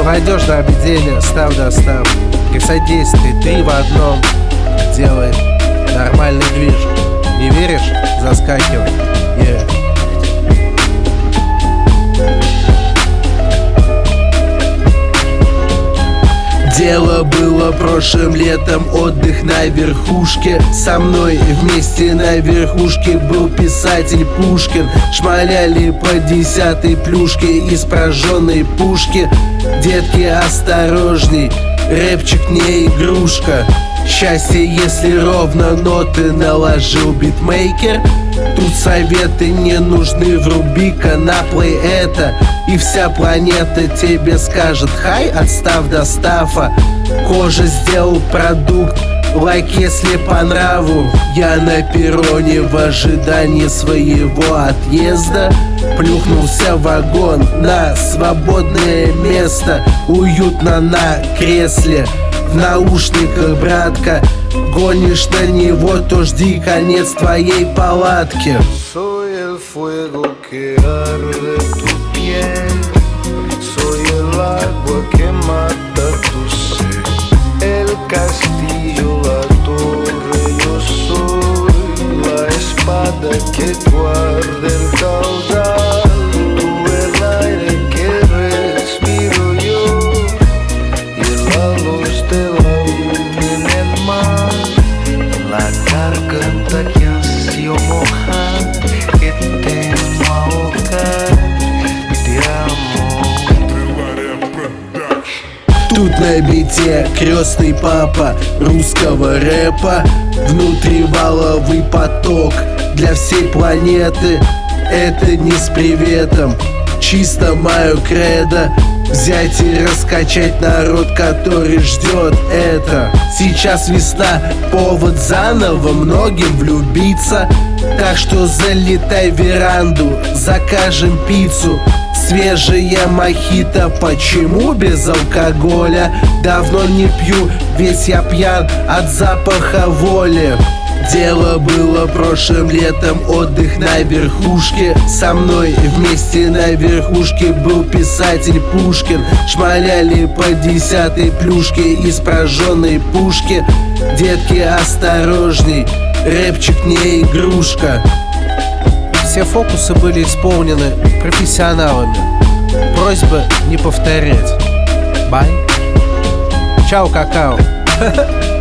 Молодежное объединение «Став достав». Присодействие 3 в 1 делает нормальный движ. Не веришь? Заскакивай. Дело было прошлым летом, отдых на верхушке. Со мной вместе на верхушке был писатель Пушкин. Шмаляли по 10-й плюшке из прожженной пушки. Детки, осторожней, рэпчик не игрушка. Счастье, если ровно ноты наложил битмейкер. Тут советы не нужны, вруби-ка на плей это, и вся планета тебе скажет: хай, отстав достава. Кожа сделал продукт, лайк, если по нраву. Я на перроне в ожидании своего отъезда плюхнулся в вагон на свободное место. Уютно на кресле, в наушниках, братка. Гонишь на него, то жди конец твоей палатки. Soy el fuego que arde tu piel, soy el agua que mata tu sed, el castillo, la torre, yo soy la espada que guarda el caudal, tú el aire que respiro yo y la luz de la luna en el mar, la garganta que ansio mojar, que temo ahogar, te amo. Тут на бите крестный папа русского рэпа, внутриваловый поток для всей планеты. Это не с приветом, чисто мое кредо. Взять и раскачать народ, который ждет это. Сейчас весна, повод заново многим влюбиться. Так что залетай в веранду, закажем пиццу. Свежая мохито, почему без алкоголя? Давно не пью, весь я пьян от запаха воли. Дело было прошлым летом, отдых на верхушке. Со мной вместе на верхушке был писатель Пушкин. Шмаляли по 10-й плюшке из прожженной пушки. Детки, осторожней, рэпчик не игрушка. Все фокусы были исполнены профессионалами. Просьба не повторять. Бай. Чао, какао.